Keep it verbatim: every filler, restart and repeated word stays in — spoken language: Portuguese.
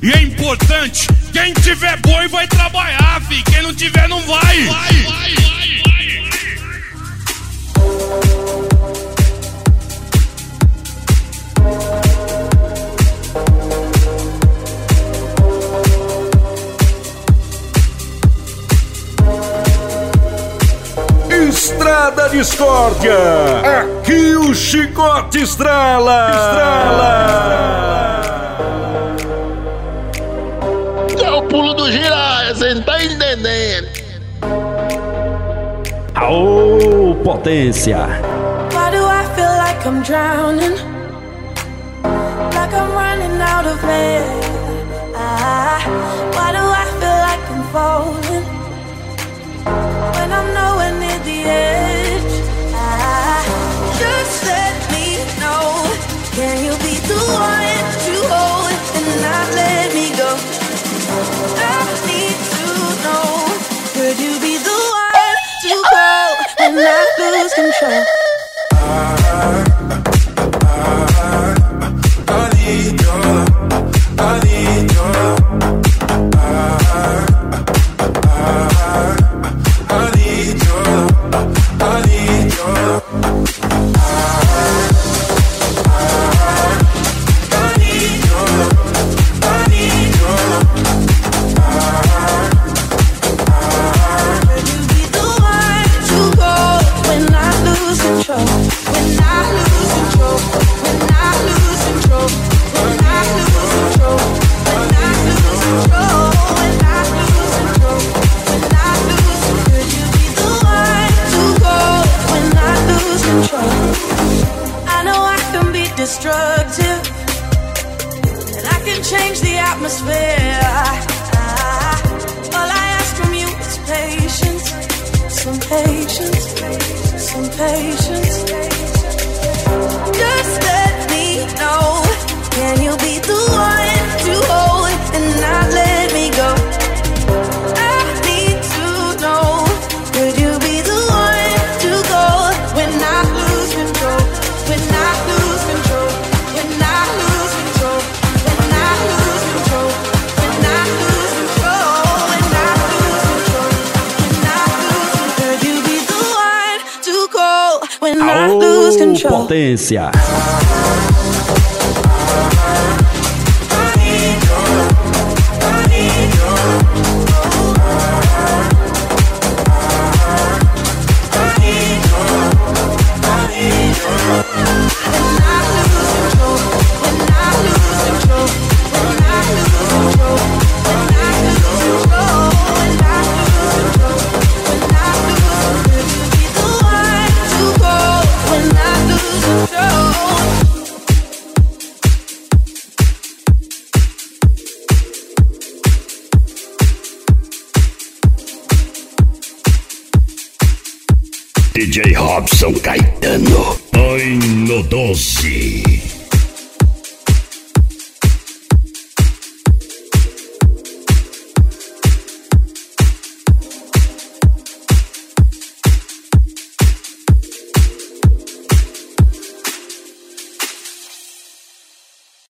E é importante, quem tiver boi vai trabalhar, fi. Quem não tiver não vai. Vai, vai, vai, vai. Estrada Discórdia, aqui o chicote estrala, estrala. É o pulo do gira, você não tá entendendo. Aô, potência. Why do I feel like I'm drowning? Like I'm running out of air. Ah, why do I feel like I'm falling when I'm nowhere near the edge? Ah, just let me know. Can you be the one to hold and not let me go? I need to know. Could you be the one to go and not lose control? I, I, I need your love. I need your love. I, I, I need your love. I need your love. Destructive, and I can change the atmosphere. Ah, all I ask from you is patience, some patience, some patience. Just let me know. Can you be the one to hold and not let me go? I need to know. Could you be the one to go when I lose control? When I lose control. When I lose control. When I lose control. When I lose control. When I lose control. When I lose control. Could you be the one to go when I lose control? Potência. D J Robson Caetano, Ai no doze.